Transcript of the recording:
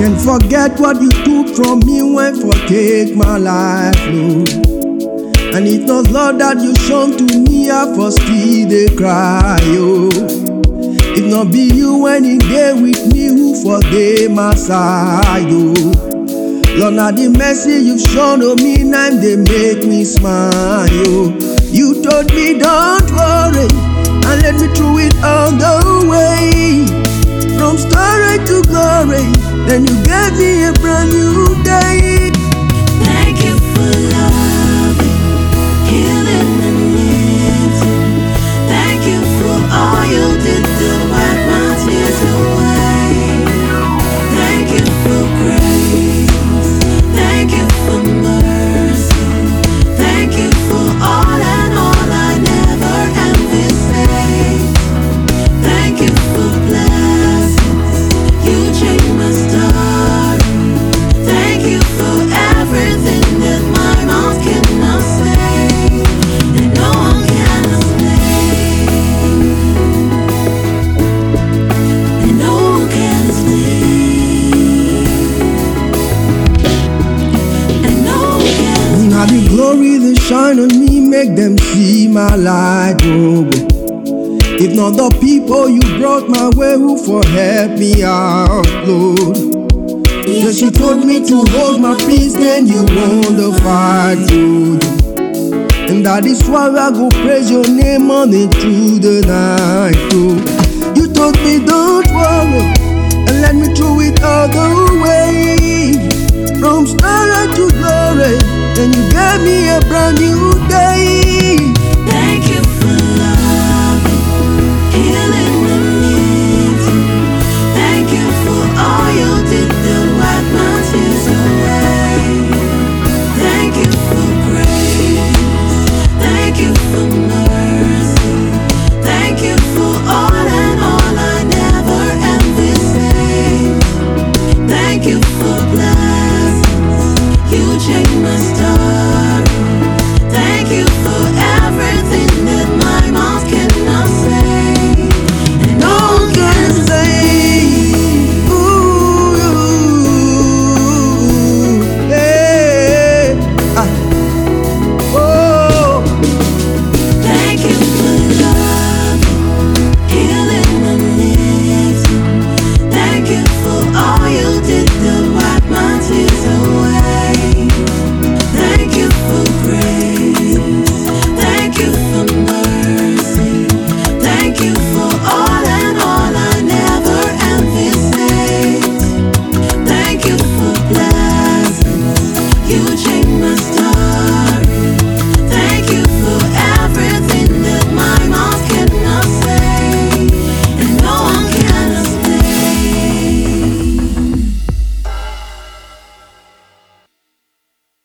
Can't forget what you took from me when forsake my life, Lord. And it's not Lord that you shown to me, I for still they cry, oh. If not be you when he there with me, who for they my side, oh. Lord, now the mercy you shown to me, now they make me smile, oh. You told me don't worry, and let me through it all the way. From story to glory, then you gave me a brand new day. Thank you for loving, healing and lifting. Thank you for all you did to wipe my tears away. Thank you for grace, thank you for mercy. Thank you for all and all I never am missing. Thank you for blessings, you changed my story. Thank you for everything that my mouth cannot say, and no one can explain, and no one can explain, and no one can explain. Now the glory that shine on me, make them see my light, oh. If not the people you brought my way, who for help me out, Lord. Yes, you told me to hold my peace, then you won the fight, Lord. And that is why I go praise your name morning through the night, oh. You told me don't worry, and let me through it all the way. From story to glory, then you gave me a brand new